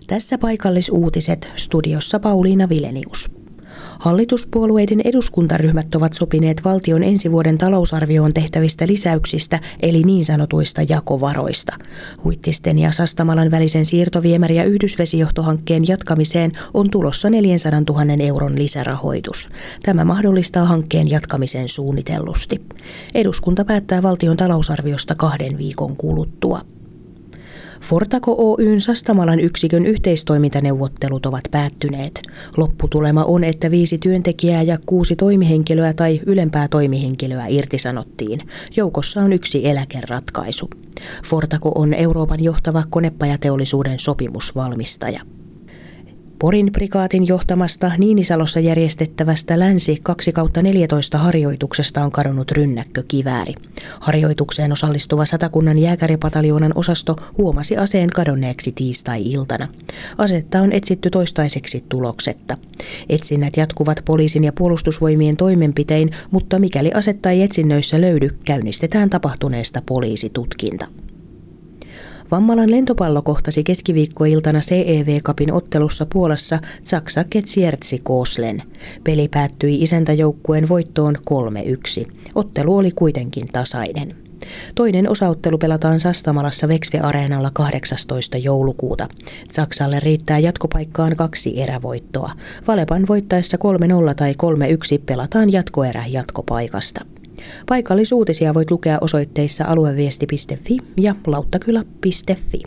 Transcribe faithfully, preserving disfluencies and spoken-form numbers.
Tässä paikallisuutiset, studiossa Pauliina Vilenius. Hallituspuolueiden eduskuntaryhmät ovat sopineet valtion ensi vuoden talousarvioon tehtävistä lisäyksistä, eli niin sanotuista jakovaroista. Huittisten ja Sastamalan välisen siirtoviemäri- ja yhdysvesijohtohankkeen jatkamiseen on tulossa neljänsadantuhannen euron lisärahoitus. Tämä mahdollistaa hankkeen jatkamisen suunnitellusti. Eduskunta päättää valtion talousarviosta kahden viikon kuluttua. Fortaco Oyn Sastamalan yksikön yhteistoimintaneuvottelut ovat päättyneet. Lopputulema on, että viisi työntekijää ja kuusi toimihenkilöä tai ylempää toimihenkilöä irtisanottiin. Joukossa on yksi eläkeratkaisu. Fortaco on Euroopan johtava konepajateollisuuden sopimusvalmistaja. Porin prikaatin johtamasta Niinisalossa järjestettävästä Länsi kaksi kautta neljätoista harjoituksesta on kadonnut rynnäkkökivääri. Harjoitukseen osallistuva Satakunnan jääkäripataljoonan osasto huomasi aseen kadonneeksi tiistai-iltana. Asetta on etsitty toistaiseksi tuloksetta. Etsinnät jatkuvat poliisin ja puolustusvoimien toimenpitein, mutta mikäli asetta ei etsinnöissä löydy, käynnistetään tapahtuneesta poliisitutkinta. Vammalan lentopallo kohtasi keskiviikkoiltana C E V-cupin ottelussa Puolassa Zaksa Kędzierski Koźle. Peli päättyi isäntäjoukkueen voittoon kolme yksi. Ottelu oli kuitenkin tasainen. Toinen osaottelu pelataan Sastamalassa Veksve-areenalla kahdeksastoista joulukuuta. Zaksalle riittää jatkopaikkaan kaksi erävoittoa. Valepan voittaessa kolme nolla tai kolme yksi pelataan jatkoerä jatkopaikasta. Paikallisuutisia voit lukea osoitteissa alueviesti piste fi ja lauttakylä piste fi.